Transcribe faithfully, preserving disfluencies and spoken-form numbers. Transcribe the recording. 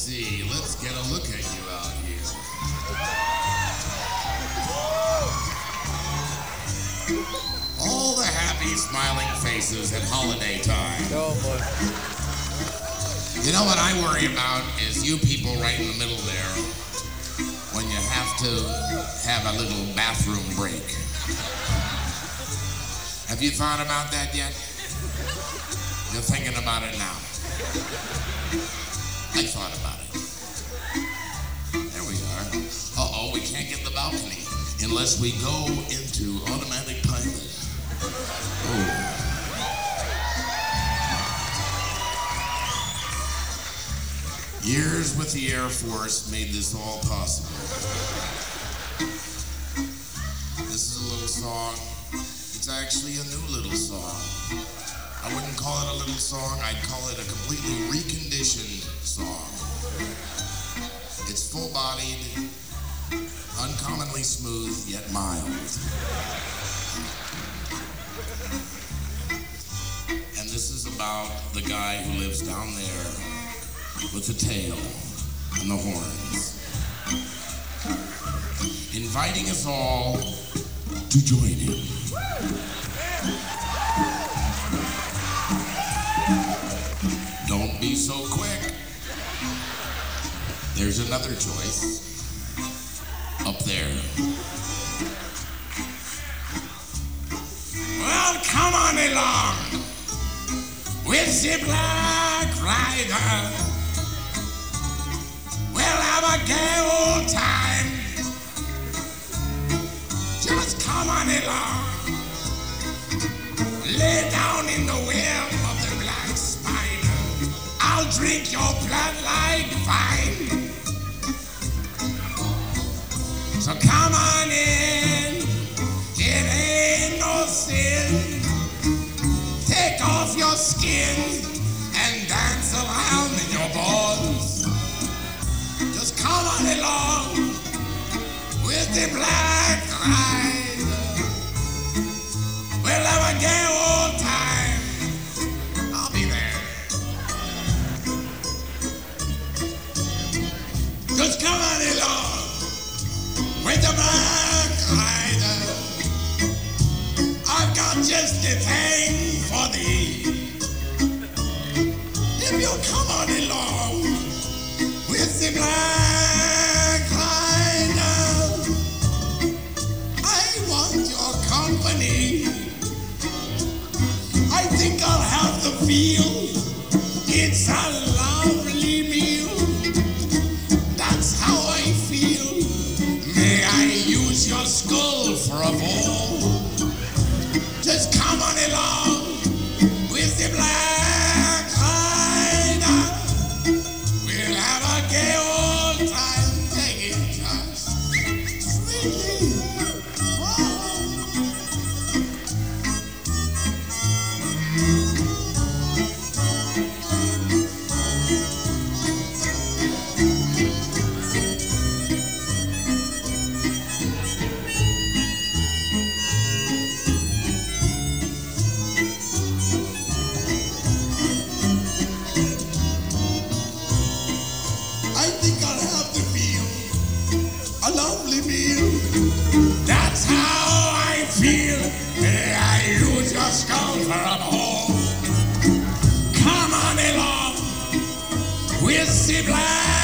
see. Let's get a look at you out here. All the happy, smiling faces at holiday time. Oh, boy. You know what I worry about is you people right in the middle there when you have to have a little bathroom break. Have you thought about that yet? You're thinking about it now. I thought about it. There we are. Uh-oh, we can't get the balcony unless we go into automatic pilot. Oh. Years with the Air Force made this all possible. This is a little song. It's actually a new little song. I wouldn't call it a little song, I'd call it a completely reconditioned song. It's full-bodied, uncommonly smooth, yet mild. And this is about the guy who lives down there with the tail and the horns, inviting us all to join him. Don't be so quick. There's another choice up there. Well, come on along with the Black Rider. We'll have a gay old time. Just come on along. Lay down in the web of the black spider. I'll drink your blood like wine. So come on in. It ain't no sin. Take off your skin and dance around in your balls. Just come on along with the Black Rider. We'll have a gay old time. I'll be there. Just come on along with the Black Rider. I've got just the thing for thee. If you'll come on along with the Black Rider, I want your company. I think I'll have the feel. It's a lovely meal. That's how I feel. May I use your skull for a ball? Just come on along with the Black Rider. We'll have a gay old time. Take it just sweetly. I think I'll have the meal, a lovely meal. That's how I feel. May I use your skull for a ball? Come on along with the Black